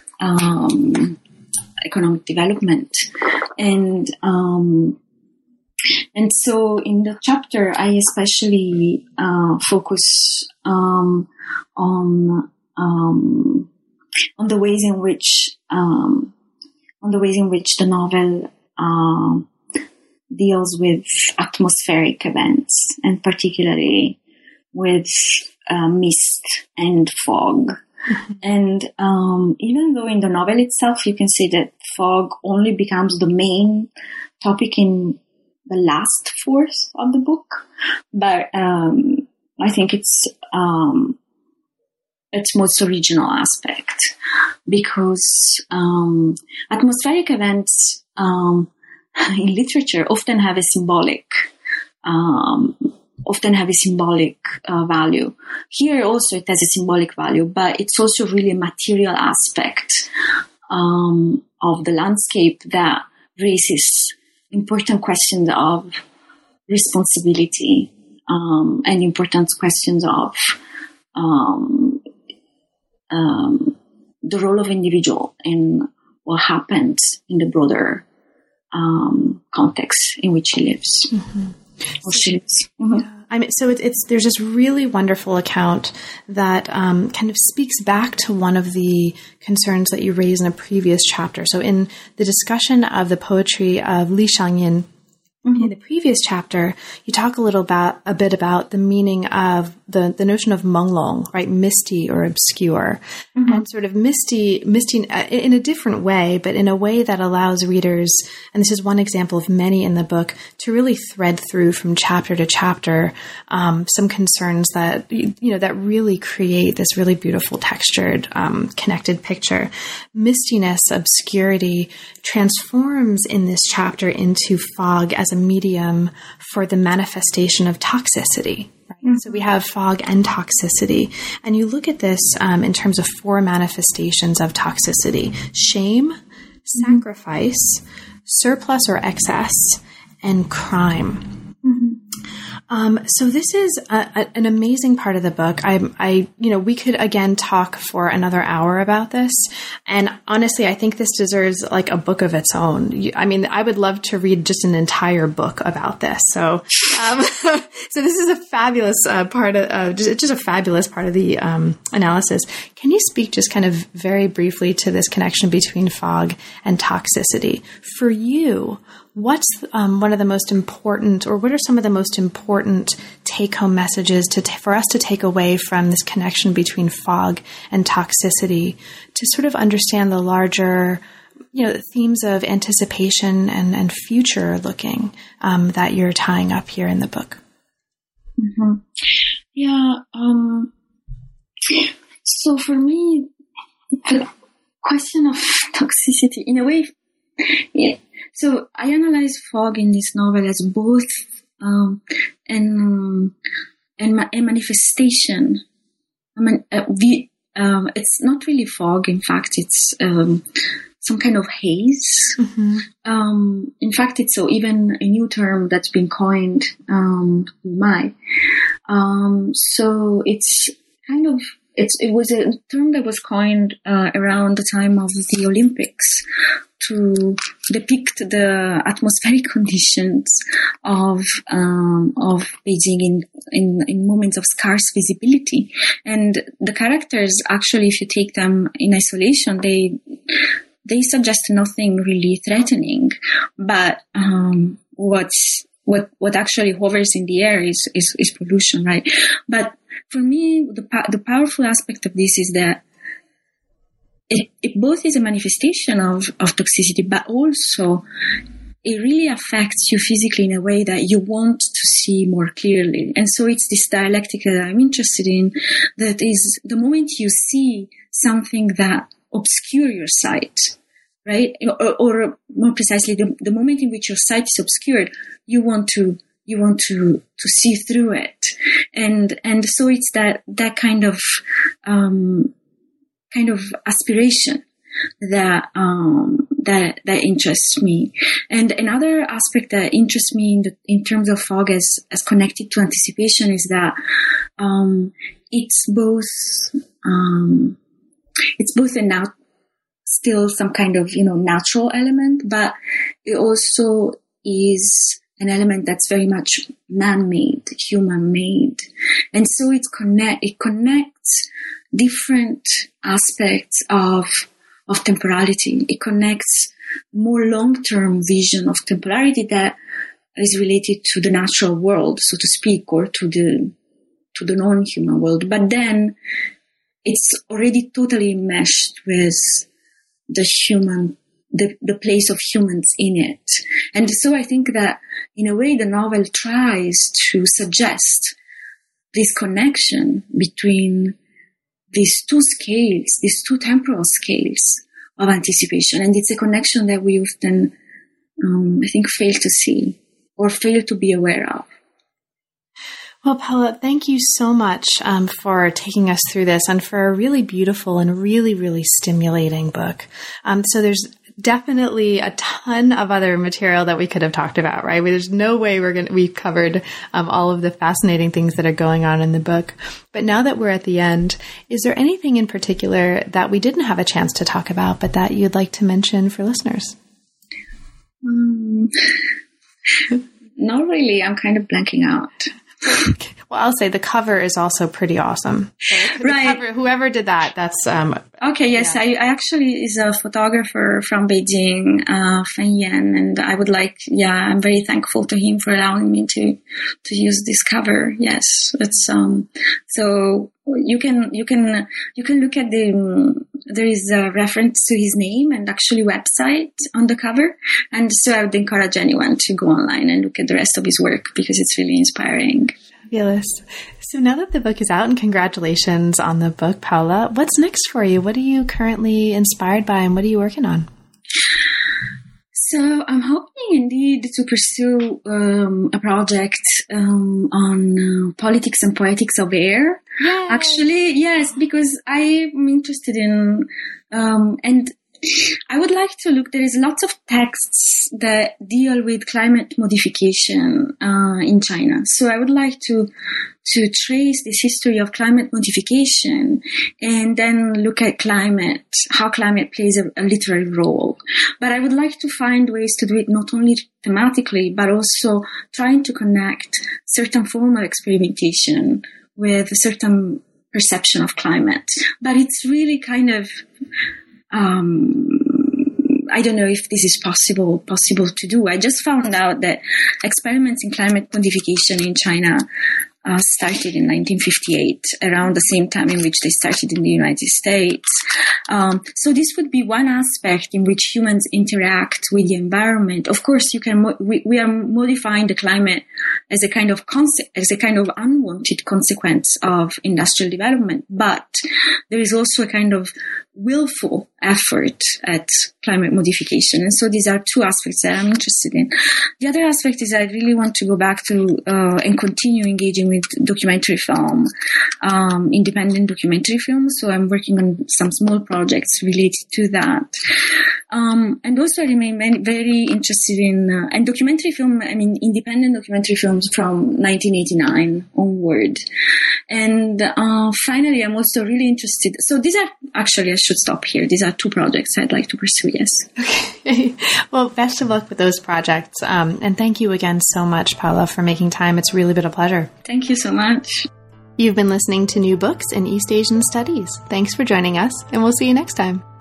um, economic development. And um, and so in the chapter, I especially uh, focus um, on um, on the ways in which um, on the ways in which the novel uh, deals with atmospheric events, and particularly with uh, mist and fog. Mm-hmm. And um, even though in the novel itself you can say that fog only becomes the main topic in the last fourth of the book, but um, I think it's um, its most original aspect, because um, atmospheric events um, in literature often have a symbolic, um, often have a symbolic uh, value. Here also it has a symbolic value, but it's also really a material aspect um, of the landscape that raises important questions of responsibility um, and important questions of um, um, the role of individual in what happens in the broader um, context in which he lives. Mm-hmm. Or she lives. Mm-hmm. Yeah. I mean, so it's, it's there's this really wonderful account that um, kind of speaks back to one of the concerns that you raised in a previous chapter. So in the discussion of the poetry of Li Shangyin, mm-hmm. in the previous chapter, you talk a little about a bit about the meaning of the, the notion of menglong, right? Misty or obscure, mm-hmm. and sort of misty, misty in a different way, but in a way that allows readers, and this is one example of many in the book, to really thread through from chapter to chapter um, some concerns that you know that really create this really beautiful textured, um, connected picture. Mistiness, obscurity transforms in this chapter into fog as a medium for the manifestation of toxicity. Right? Mm-hmm. So we have fog and toxicity. And you look at this um, in terms of four manifestations of toxicity: shame, mm-hmm. sacrifice, surplus or excess, and crime. Mm-hmm. Um, so this is a, a, an amazing part of the book. I, I, you know, we could again talk for another hour about this. And honestly, I think this deserves like a book of its own. You, I mean, I would love to read just an entire book about this. So, um, so this is a fabulous uh, part of, uh, just, just a fabulous part of the um, analysis. Can you speak just kind of very briefly to this connection between fog and toxicity for you? What's um, one of the most important, or what are some of the most important take-home messages to t- for us to take away from this connection between fog and toxicity to sort of understand the larger, you know, themes of anticipation and, and future looking um, that you're tying up here in the book? Mm-hmm. Yeah. Um, so for me, the question of toxicity, in a way, yeah. So I analyze fog in this novel as both um, an, um, an a manifestation. I mean, uh, the, um, it's not really fog. In fact, it's um, some kind of haze. Mm-hmm. Um, in fact, it's so even a new term that's been coined. Um, my um, so it's kind of. It's, it was a term that was coined uh, around the time of the Olympics to depict the atmospheric conditions of um, of Beijing in, in in moments of scarce visibility. And the characters, actually, if you take them in isolation, they they suggest nothing really threatening. But um, what's what what actually hovers in the air is is, is pollution, right? But for me, the the powerful aspect of this is that it, it both is a manifestation of, of toxicity, but also it really affects you physically in a way that you want to see more clearly. And so it's this dialectic that I'm interested in, that is the moment you see something that obscures your sight, right? Or, or more precisely, the, the moment in which your sight is obscured, you want to you want to to see through it. And and so it's that that kind of um, kind of aspiration that um, that that interests me. And another aspect that interests me in the, in terms of fog as as connected to anticipation is that um, it's both um, it's both a nat- still some kind of you know natural element, but it also is an element that's very much man-made, human-made, and so it's connect it connects different aspects of of temporality. It connects more long-term vision of temporality that is related to the natural world, so to speak, or to the to the non-human world. But then it's already totally enmeshed with the human, the, the place of humans in it. And so I think that in a way the novel tries to suggest this connection between these two scales, these two temporal scales of anticipation. And it's a connection that we often, um, I think, fail to see or fail to be aware of. Well, Paola, thank you so much um, for taking us through this and for a really beautiful and really, really stimulating book. Um, so there's definitely a ton of other material that we could have talked about, right? There's no way we're going to, we've covered um, all of the fascinating things that are going on in the book. But now that we're at the end, is there anything in particular that we didn't have a chance to talk about, but that you'd like to mention for listeners? Um, not really. I'm kind of blanking out. Well, I'll say the cover is also pretty awesome. So right. Cover, whoever did that, that's... Um, okay, yes. Yeah. I, I actually is a photographer from Beijing, uh, Fen Yan, and I would like, yeah, I'm very thankful to him for allowing me to, to use this cover. Yes. It's, um, so you can, you can, you can look at the, um, there is a reference to his name and actually website on the cover. And so I would encourage anyone to go online and look at the rest of his work because it's really inspiring. Fabulous. So now that the book is out, and congratulations on the book, Paola, what's next for you? What are you currently inspired by and what are you working on? So I'm hoping indeed to pursue um, a project um, on uh, politics and poetics of air. Yay. Actually, yes, because I'm interested in, um, and I would like to look, there is lots of texts that deal with climate modification uh, in China. So I would like to to trace this history of climate modification and then look at climate, how climate plays a, a literary role. But I would like to find ways to do it not only thematically, but also trying to connect certain formal experimentation with a certain perception of climate. But it's really kind of... Um, I don't know if this is possible possible to do. I just found out that experiments in climate modification in China uh, started in nineteen fifty-eight, around the same time in which they started in the United States. Um, so this would be one aspect in which humans interact with the environment. Of course, you can mo- we, we are modifying the climate as a kind of conse- as a kind of unwanted consequence of industrial development, but there is also a kind of willful effort at climate modification. And so these are two aspects that I'm interested in. The other aspect is I really want to go back to uh, and continue engaging with documentary film, um, independent documentary film. So I'm working on some small projects related to that. Um, and also I remain very interested in, uh, and documentary film, I mean, independent documentary films from nineteen eighty-nine onward. And uh, finally, I'm also really interested. So these are, actually, I should stop here. These are two projects I'd like to pursue, yes. Okay. Well, best of luck with those projects. Um, and thank you again so much, Paola, for making time. It's really been a pleasure. Thank you so much. You've been listening to New Books in East Asian Studies. Thanks for joining us, and we'll see you next time.